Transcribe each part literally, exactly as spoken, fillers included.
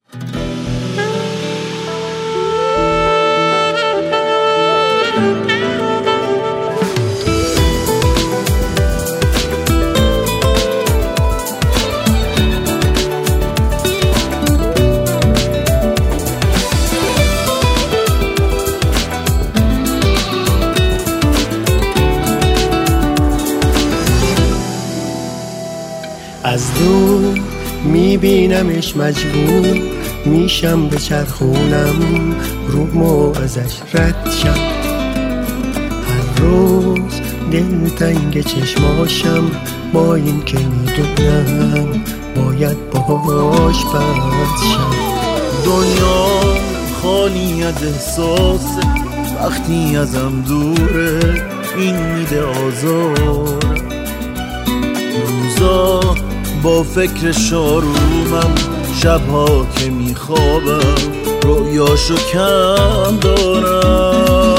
از دور میبینمش مجبور میشم به چرخونم رومو ازش رد شم. هر روز دلتنگ چشماشم با این که میدونم باید باهاش بد شم. دنیا خالی از احساس وقتی ازم دوره، این میده آزار. روزا با فکر شارومم، شبها که میخوابم رویاشو کم دارم.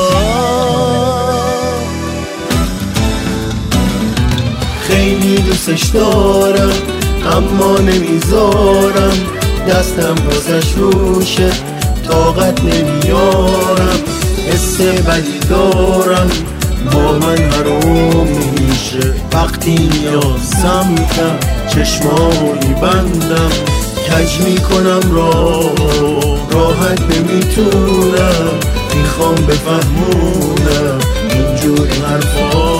خیلی دوستش دارم اما نمیذارم، دستم واسش روشه طاقت نمیارم. حس بدی دارم با من حروم میشه، وقتی میاد سمتم چشمایی بندم. کج میکنم راه راحت نمیتونم، میخوام بفهمونم اینجوری حرفا.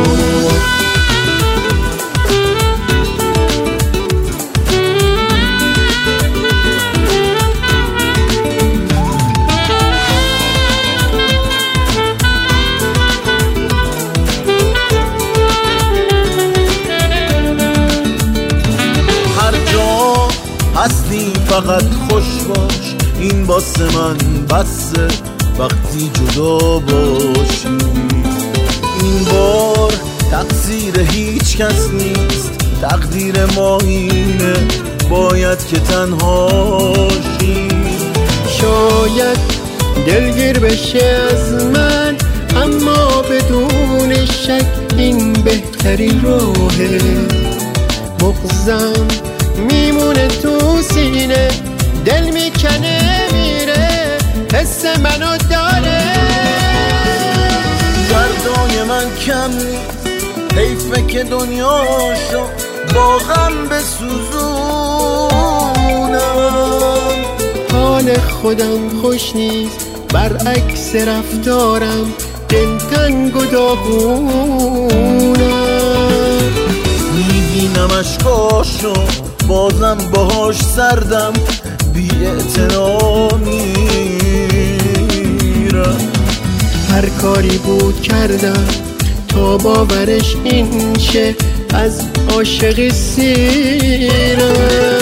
هستی فقط خوش باش، این واسه من بسه وقتی جدا باشی. این بار تقصیر هیچ کس نیست، تقدیر ما اینه باید که تنهاشی. شاید دلگیر بشه از من اما بدون شک این بهترین راهه. مغزم میمونه تو سینه، دل میکنه میره، حس منو داره. دردای من کم نیست، حیفه که دنیاشو با غم بسوزونم. حال خودم خوش نیست، برعکس رفتارم دلتنگ و داغونم. میبینم اشکاشو بازم باهاش سردم، بی اعتنا میرم. هر کاری بود کردم تا باورش این شه، از عاشقی سیرم.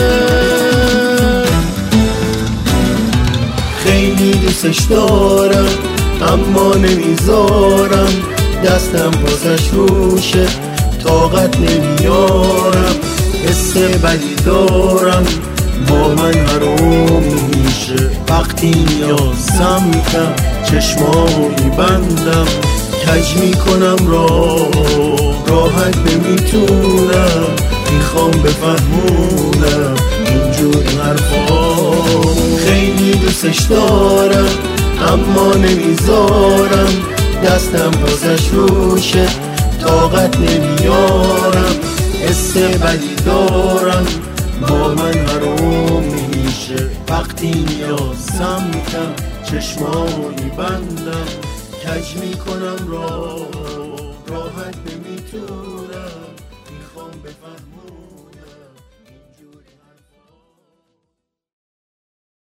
خیلی دوستش دارم اما نمیذارم، دستم واسش روشه طاقت نمیارم. حس بدی دارم با من حروم میشه، وقتی میاد سمتم چشمایی بندم. کج میکنم راه راحت نمیتونم، میخوام بفهمونم اینجوری حرفا. خیلی دوستش دارم اما نمیذارم، دستم واسش روشه طاقت نمیارم. حس بدی دارم با من حروم میشه، وقتی میاد سمتم چشمایی بندم. کج میکنم راه راحت نمیتونم، میخوام بفهمم